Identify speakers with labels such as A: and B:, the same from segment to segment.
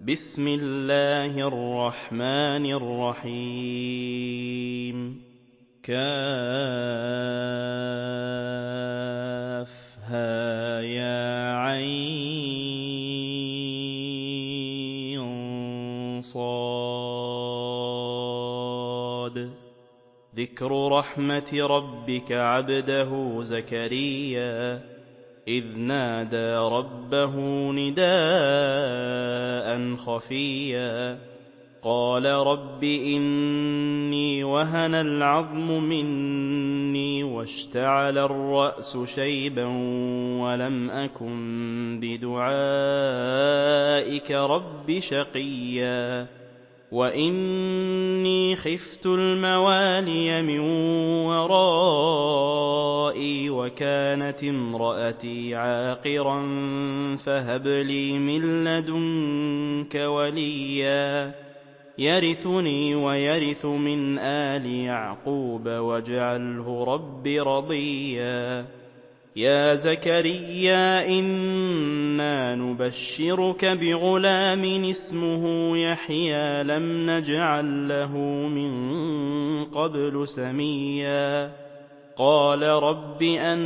A: بسم الله الرحمن الرحيم كافها يا عين صاد ذكر رحمة ربك عبده زكريا إذ نادى ربه نداء خفيا قال رب إني وهن العظم مني واشتعل الرأس شيبا ولم أكن بدعائك رب شقيا وإني خفت الموالي من ورائي وكانت امرأتي عاقرا فهب لي من لدنك وليا يرثني ويرث من آل يعقوب واجعله رب رضيا يا زكريا إنا نبشرك بغلام اسمه يحيى لم نجعل له من قبل سميا قال رب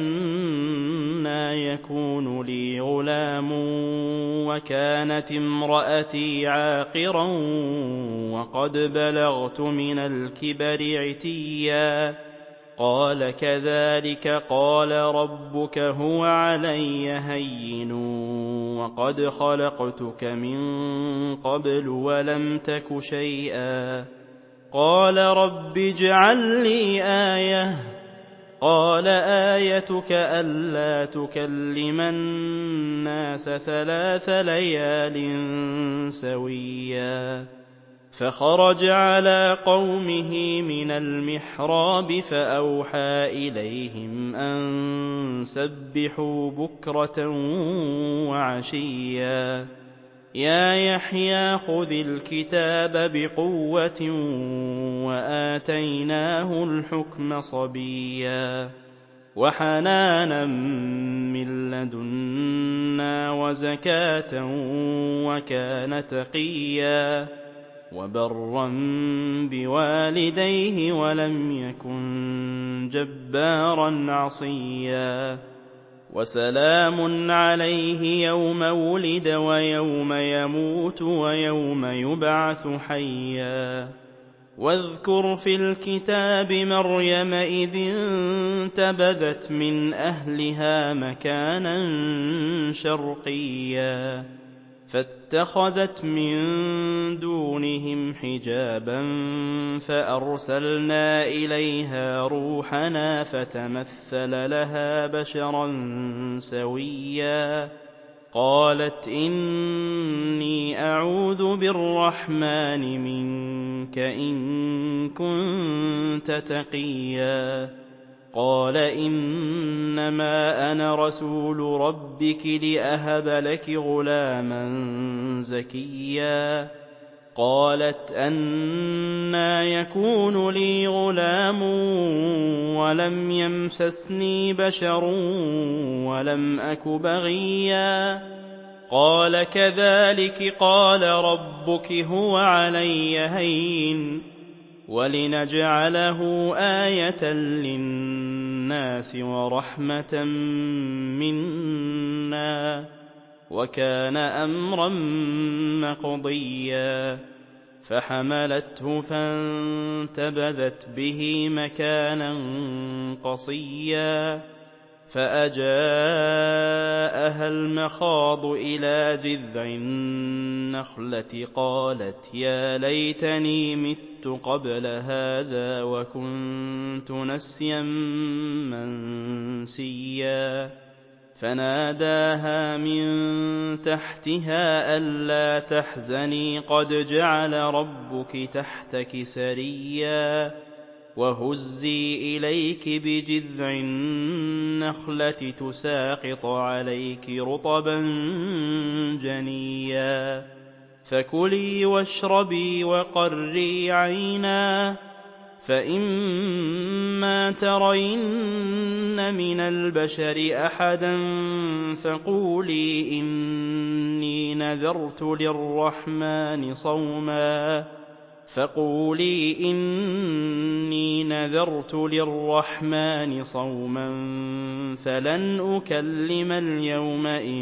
A: أنى يكون لي غلام وكانت امرأتي عاقرا وقد بلغت من الكبر عتيا قال كذلك قال ربك هو علي هين وقد خلقتك من قبل ولم تك شيئا قال رب اجعل لي آية قال آيتك ألا تكلم الناس 3 ليال سويا فخرج على قومه من المحراب فأوحى إليهم أن سبحوا بكرة وعشيا يا يحيى خذ الكتاب بقوة وآتيناه الحكم صبيا وحنانا من لدنا وزكاة وكان تقيا وبرا بوالديه ولم يكن جبارا عصيا وسلام عليه يوم ولد ويوم يموت ويوم يبعث حيا واذكر في الكتاب مريم إذ انتبذت من أهلها مكانا شرقيا فاتخذت من دونهم حجابا فأرسلنا إليها روحنا فتمثل لها بشرا سويا قالت إني أعوذ بالرحمن منك إن كنت تقيا قال إنما أنا رسول ربك لأهب لك غلاما زكيا قالت أنى يكون لي غلام ولم يمسسني بشر ولم أك بغيا قال كذلك قال ربك هو علي هين ولنجعله آية للناس ورحمة منا وكان أمرا مقضيا فحملته فانتبذت به مكانا قصيا فأجاءها المخاض إلى جذع النخلة قالت يا ليتني مت قبل هذا وكنت نسيا منسيا فناداها من تحتها ألا تحزني قد جعل ربك تحتك سريا وهزي إليك بجذع النخلة تساقط عليك رطبا جنيا فكلي واشربي وقري عينا فإما ترين من البشر أحدا فقولي إني نذرت للرحمن صوما فلن أكلم اليوم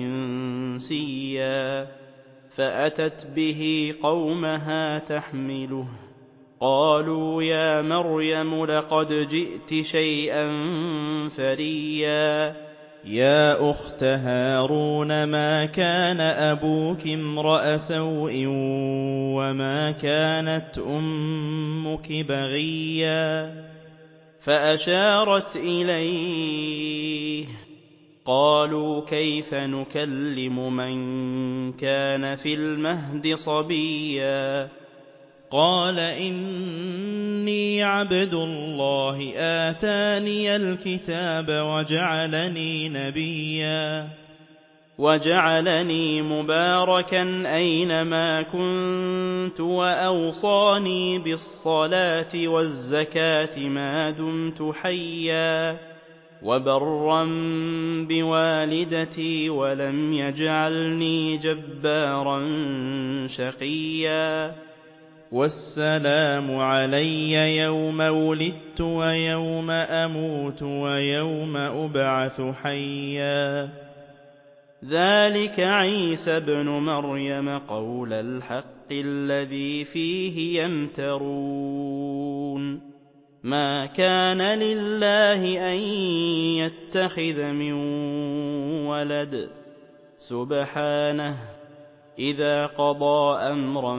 A: إنسيا. فأتت به قومها تحمله قالوا يا مريم لقد جئت شيئا فريا.
B: يا أخت هارون ما كان أبوك امرأ سوء وما كانت أمك بغيا.
A: فأشارت إليه قالوا كيف نكلم من كان في المهد صبيا.
B: قال إني عبد الله آتاني الكتاب وجعلني نبيا
A: وجعلني مباركا أينما كنت وأوصاني بالصلاة والزكاة ما دمت حيا وبرا بوالدتي ولم يجعلني جبارا شقيا.
B: والسلام علي يوم ولدت ويوم أموت ويوم أبعث حيا.
A: ذلك عيسى ابن مريم قول الحق الذي فيه يمترون. ما كان لله أن يتخذ من ولد سبحانه إذا قضى أمرا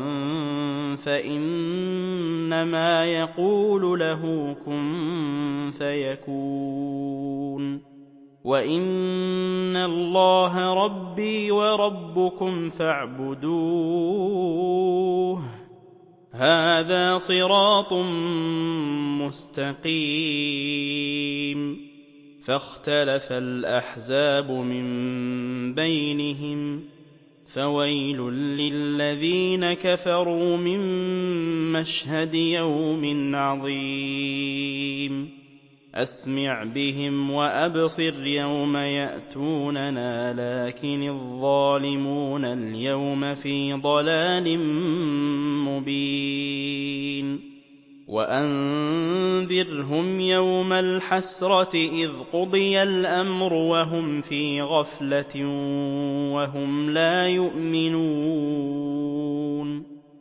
A: فإنما يقول له كن فيكون. وإن الله ربي وربكم فاعبدوه هذا صراط مستقيم. فاختلف الأحزاب من بينهم فويل للذين كفروا من مشهد يوم عظيم. أسمع بهم وأبصر يوم يأتوننا لكن الظالمون اليوم في ضلال مبين. وأنذرهم يوم الحسرة إذ قضي الأمر وهم في غفلة وهم لا يؤمنون.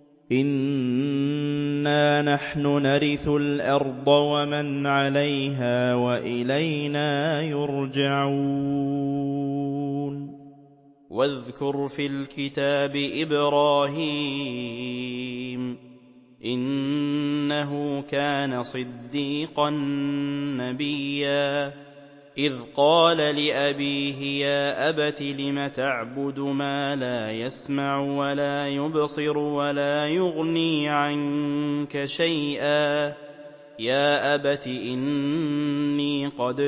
B: إنا نحن نرث الأرض ومن عليها وإلينا يرجعون.
A: واذكر في الكتاب إبراهيم إنه كان صديقا نبيا إذ قال لأبيه يا أبت لم تعبد ما لا يسمع ولا يبصر ولا يغني عنك شيئا يا أبت إني قد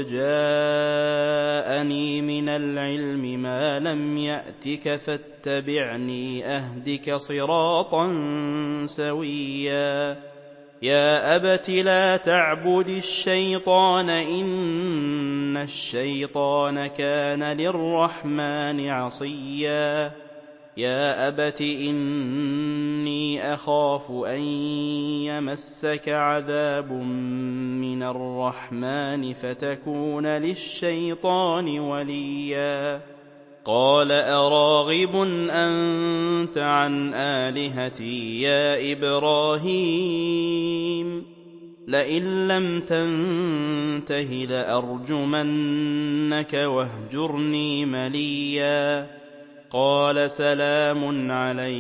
A: جاءني من العلم ما لم يأتك فاتبعني أهدك صراطا سويا. يا أبت لا تعبد الشيطان إن الشيطان كان للرحمن عصيا. يا أبت إني أخاف أن يمسك عذاب من الرحمن فتكون للشيطان وليا. قال أراغب أنت عن آلهتي يا إبراهيم لئن لم تنته لأرجمنك واهجرني مليا. قال سلام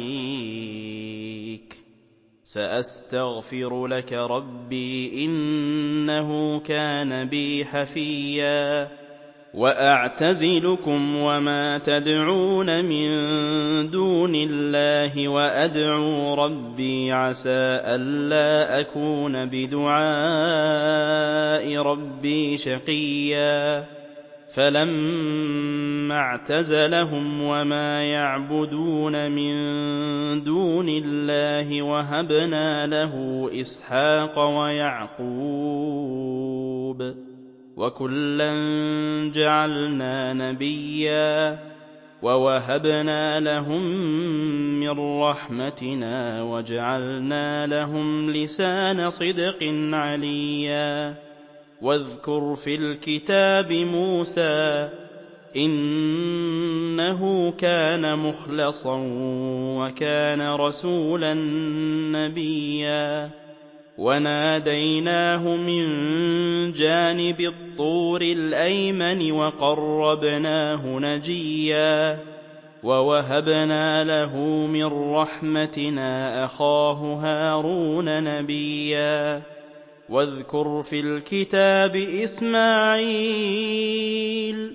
A: عليك سأستغفر لك ربي إنه كان بي حفيا. وأعتزلكم وما تدعون من دون الله وأدعو ربي عسى ألا أكون بدعاء ربي شقيا. فلما اعتزلهم وما يعبدون من دون دُونِ اللَّهِ وَهَبْنَا لَهُ إِسْحَاقَ وَيَعْقُوبَ وَكُلًّا جَعَلْنَا نَبِيًّا وَوَهَبْنَا لَهُم مِّن رَّحْمَتِنَا وَجَعَلْنَا لَهُمْ لِسَانَ صِدْقٍ عَلِيًّا واذكر في الكتاب موسى إنه كان مخلصا وكان رسولا نبيا وناديناه من جانب الطور الأيمن وقربناه نجيا ووهبنا له من رحمتنا أخاه هارون نبيا واذكر في الكتاب إسماعيل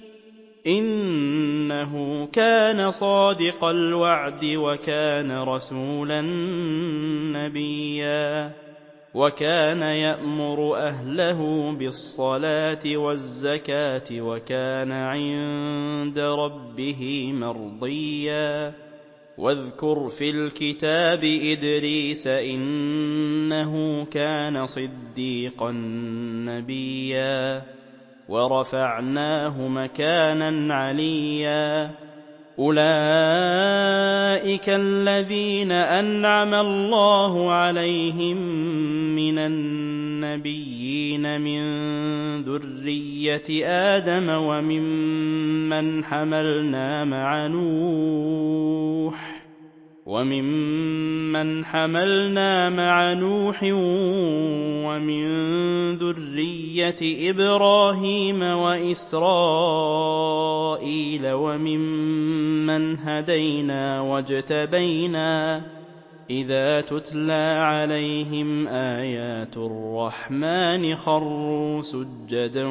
A: إنه كان صادق الوعد وكان رسولا نبيا وكان يأمر أهله بالصلاة والزكاة وكان عند ربه مرضيا واذكر في الكتاب إدريس إنه كان صديقا نبيا ورفعناه مكانا عليا أولئك الذين أنعم الله عليهم من النبيين من ذرية آدم وممن حملنا مع نوح ومن ذرية إبراهيم وإسرائيل وممن هدينا واجتبينا إذا تتلى عليهم آيات الرحمن خروا سجدا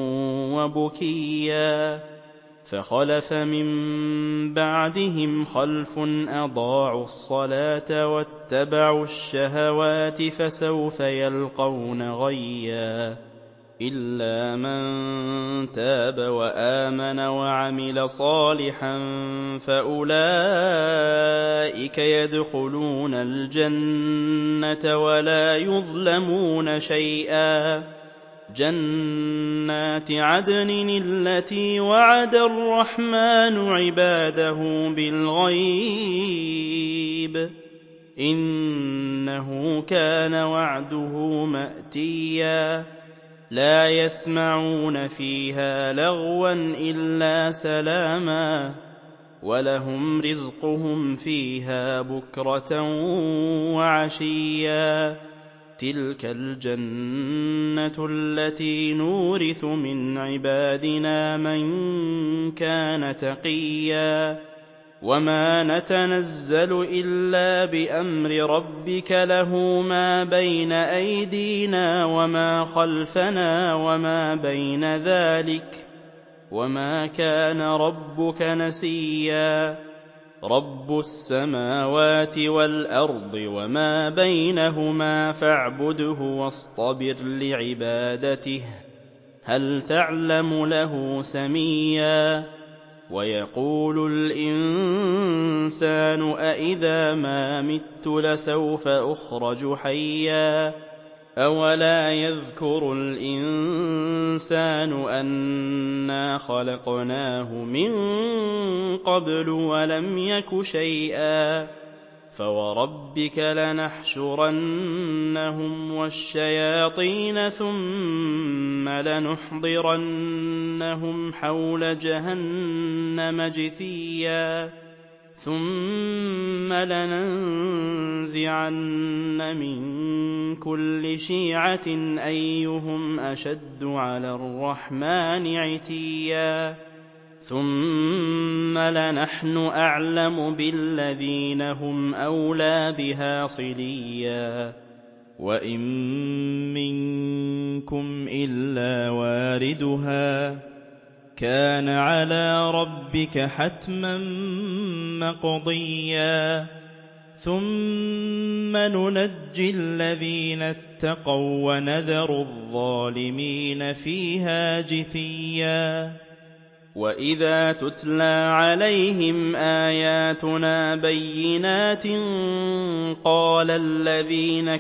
A: وبكيا فخلف من بعدهم خلف أضاعوا الصلاة واتبعوا الشهوات فسوف يلقون غيا إلا من تاب وآمن وعمل صالحا فأولئك يدخلون الجنة ولا يظلمون شيئا جنات عدن التي وعد الرحمن عباده بالغيب إنه كان وعده مأتيا لا يسمعون فيها لغوا إلا سلاما ولهم رزقهم فيها بكرة وعشيا تلك الجنة التي نورث من عبادنا من كان تقيا وما نتنزل إلا بأمر ربك له ما بين أيدينا وما خلفنا وما بين ذلك وما كان ربك نسيا رب السماوات والأرض وما بينهما فاعبده واصطبر لعبادته هل تعلم له سميا ويقول الإنسان أإذا ما مت لسوف أخرج حيا أولا يذكر الإنسان أنا خلقناه من قبل ولم يك شيئا فوربك لنحشرنهم والشياطين ثم لنحضرنهم حول جهنم جثيا ثم لننزعن من كل شيعة أيهم أشد على الرحمن عتيا ثم لنحن أعلم بالذين هم أولى بها صليا وإن منكم إلا واردها كان على ربك حتما مقضيا ثم ننجي الذين اتقوا ونذر الظالمين فيها جثيا وَإِذَا تُتْلَىٰ عَلَيْهِمْ آيَاتُنَا بَيِّنَاتٍ قَالَ الَّذِينَ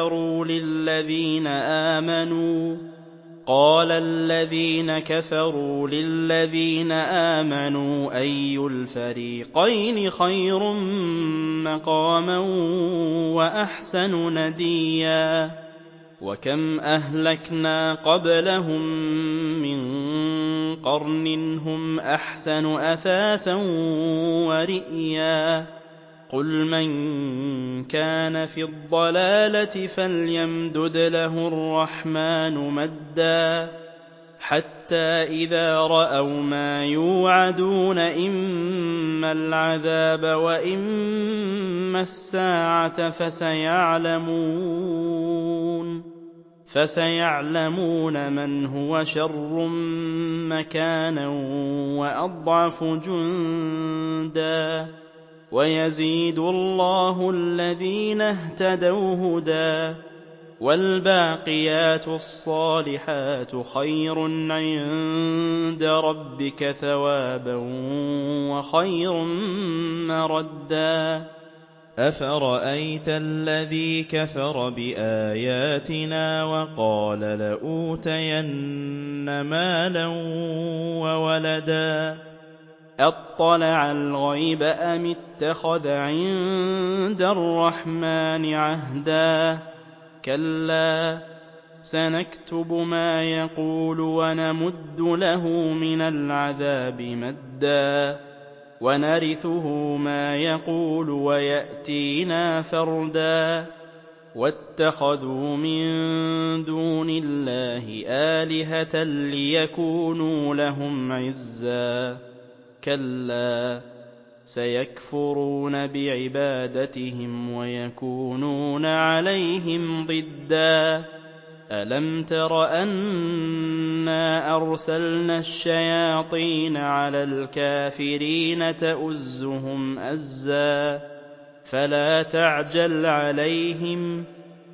A: كَفَرُوا لِلَّذِينَ آمَنُوا أَيُّ الْفَرِيقَيْنِ خَيْرٌ مَّقَامًا وَأَحْسَنُ نَدِيًّا وَكَمْ أَهْلَكْنَا قَبْلَهُم مِّن قَرْنٍ هُمْ أَحْسَنُ أَثَاثًا وَرِئْيًا قُلْ مَن كَانَ فِي الضَّلَالَةِ فَلْيَمْدُدْ لَهُ الرَّحْمَٰنُ مَدًّا حَتَّىٰ إِذَا رَأَوْا مَا يُوعَدُونَ إِمَّا الْعَذَابَ وَإِمَّا السَّاعَةَ فَسَيَعْلَمُونَ مَنْ هُوَ شَرٌّ مَّكَانًا وَأَضْعَفُ جُندًا وَيَزِيدُ اللَّهُ الَّذِينَ اهْتَدَوْا هُدًى وَالْبَاقِيَاتُ الصَّالِحَاتُ خَيْرٌ عِندَ رَبِّكَ ثَوَابًا وَخَيْرٌ مَّرَدًّا
B: أَفَرَأَيْتَ الَّذِي كَفَرَ بِآيَاتِنَا وَقَالَ لَأُوتَيَنَّ مَالًا وَوَلَدًا
A: أَطَّلَعَ الْغَيْبَ أَمِ اتَّخَذَ عِندَ الرَّحْمَٰنِ عَهْدًا كَلَّا سَنَكْتُبُ مَا يَقُولُ وَنَمُدُّ لَهُ مِنَ الْعَذَابِ مَدًّا وَنَرِثُهُ مَا يَقُولُ وَيَأْتِينَا فَرْدًا وَاتَّخَذُوا مِن دُونِ اللَّهِ آلِهَةً لِّيَكُونُوا لَهُمْ عِزًّا كَلَّا سَيَكْفُرُونَ بِعِبَادَتِهِمْ وَيَكُونُونَ عَلَيْهِمْ ضِدًّا أَلَمْ تَرَ أَنَّا أَرْسَلْنَا الشَّيَاطِينَ عَلَى الْكَافِرِينَ تَؤُزُّهُمْ أَزًّا فَلَا تَعْجَلْ عَلَيْهِمْ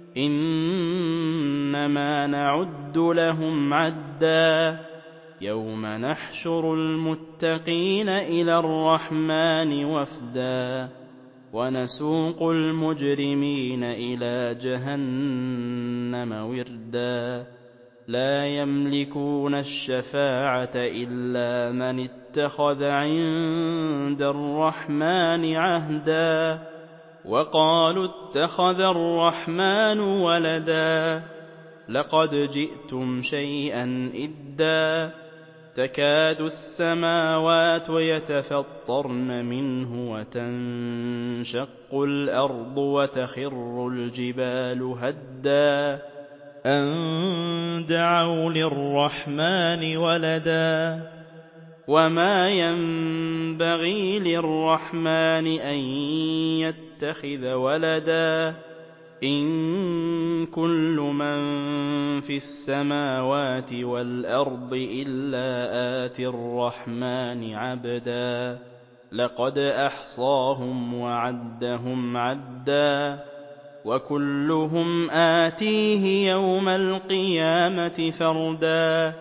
A: إِنَّمَا نَعُدُّ لَهُمْ عَدًّا يَوْمَ نَحْشُرُ الْمُتَّقِينَ إِلَى الرَّحْمَٰنِ وَفْدًا وَنَسُوقُ الْمُجْرِمِينَ إِلَىٰ جَهَنَّمَ وِرْدًا لَّا يَمْلِكُونَ الشَّفَاعَةَ إِلَّا مَنِ اتَّخَذَ عِندَ الرَّحْمَٰنِ عَهْدًا وَقَالُوا اتَّخَذَ الرَّحْمَٰنُ وَلَدًا لَّقَدْ جِئْتُمْ شَيْئًا إِدًّا تَكَادُ السَّمَاوَاتُ يَتَفَطَّرْنَ مِنْهُ وَتَنشَقُّ الْأَرْضُ وَتَخِرُّ الْجِبَالُ هَدًّا
B: أَن دَعَوْا لِلرَّحْمَٰنِ وَلَدًا
A: وَمَا يَنبَغِي لِلرَّحْمَٰنِ أَن يَتَّخِذَ وَلَدًا إِن كُلُّ مَن فِي السَّمَاوَاتِ وَالْأَرْضِ إِلَّا آتِي الرَّحْمَٰنِ عَبْدًا لَّقَدْ أَحْصَاهُمْ وَعَدَّهُمْ عَدًّا وَكُلُّهُمْ آتِيهِ يَوْمَ الْقِيَامَةِ فَرْدًا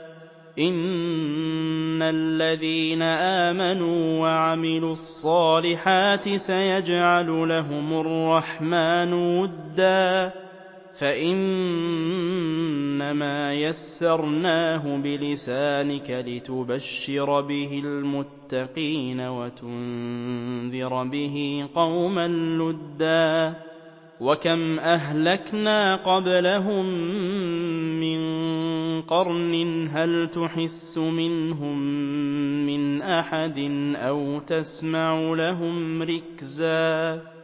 A: إِنَّ الَّذِينَ آمَنُوا وَعَمِلُوا الصَّالِحَاتِ سَيَجْعَلُ لَهُمُ الرَّحْمَٰنُ وُدًّا فَإِنَّمَا يَسَّرْنَاهُ بِلِسَانِكَ لِتُبَشِّرَ بِهِ الْمُتَّقِينَ وَتُنذِرَ بِهِ قَوْمًا لُّدًّا وَكَمْ أَهْلَكْنَا قَبْلَهُم مِّن قَرْنٍ هَلْ تُحِسُّ مِنْهُم مِّنْ أَحَدٍ أَوْ تَسْمَعُ لَهُمْ رِكْزًا